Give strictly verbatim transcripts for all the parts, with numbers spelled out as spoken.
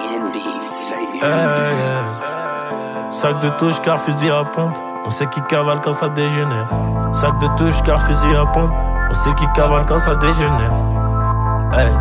Hey, yeah. Sac de touche car fusil à pompe. On sait qui cavale quand ça dégénère. Sac de touche car fusil à pompe. On sait qui cavale quand ça dégénère. Hey.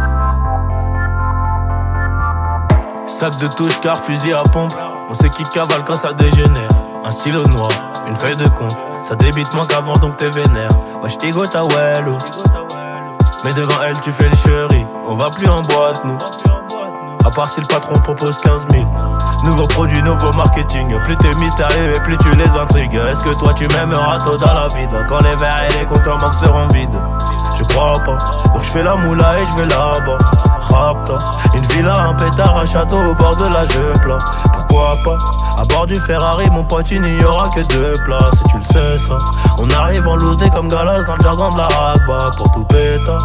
Sac de touche car fusil à pompe. On sait qui cavale quand ça dégénère. Un stylo noir, une feuille de compte. Ça débite moins qu'avant donc t'es vénère. Wesh ego ta wello. Mais devant elle tu fais le chéri. On va plus en boîte nous. À part si le patron propose quinze mille. Nouveau produit, nouveau marketing. Plus t'es mystérieux et plus tu les intrigues. Est-ce que toi tu m'aimeras tôt dans la vide? Quand les verres et les comptes en banque seront vides? Je crois pas. Donc je fais la moula et je vais là-bas. Rapta, une villa, un pétard, un château au bord de la Jeupla. Pourquoi pas? À bord du Ferrari, mon pote, il n'y aura que deux places. Et tu le sais ça. On arrive en loose day comme Galas dans le jargon de la ragba. Pour tout péta.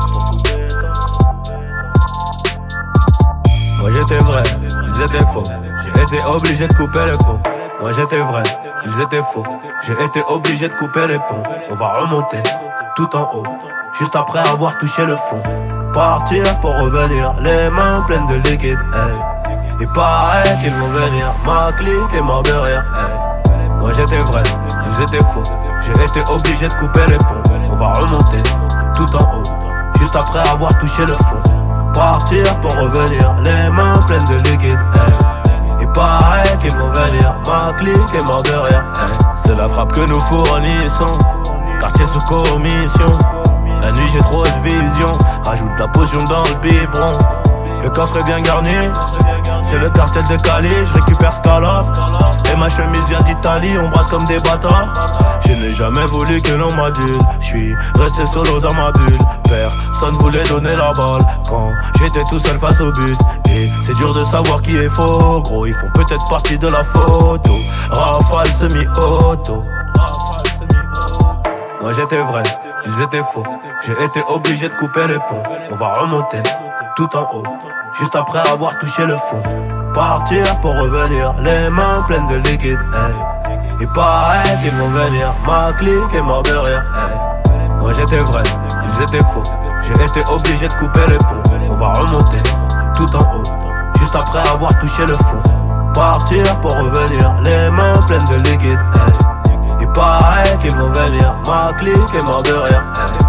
Moi j'étais vrai, ils étaient faux. J'ai été obligé de couper les ponts. Moi j'étais vrai, ils étaient faux. J'ai été obligé de couper les ponts. On va remonter tout en haut, juste après avoir touché le fond. Partir pour revenir, les mains pleines de liquide. Hey. Il paraît qu'ils vont venir, ma clique est morte de rire. Hey. Moi j'étais vrai, ils étaient faux. J'ai été obligé de couper les ponts. On va remonter tout en haut, juste après avoir touché le fond. Partir pour revenir, les mains pleines de liquide. Hey. Il paraît qu'ils vont venir, ma clique est morte de rire. Hey. C'est la frappe que nous fournissons, quartier sous commission. La nuit j'ai trop de vision, rajoute la potion dans le biberon. Le coffre est bien garni, c'est le cartel de Cali, je récupère Scala. Et ma chemise vient d'Italie, on brasse comme des bâtards. Je n'ai jamais voulu que l'on m'adule, je suis resté solo dans ma bulle. Personne voulait donner la balle quand j'étais tout seul face au but. Et c'est dur de savoir qui est faux, gros, ils font peut-être partie de la photo. Rafale semi-auto. Moi j'étais vrai, ils étaient faux. J'ai été obligé de couper les ponts. On va remonter tout en haut, juste après avoir touché le fond. Partir pour revenir, les mains pleines de liquide. Hey. Il paraît qu'ils vont venir, ma clique est morte de rire. Hey. Moi j'étais vrai, ils étaient faux. J'ai été obligé de couper les ponts. On va remonter tout en haut, juste après avoir touché le fond. Partir pour revenir, les mains pleines de liquide. Hey. Il paraît qu'ils vont venir, ma clique est morte de rire. Hey.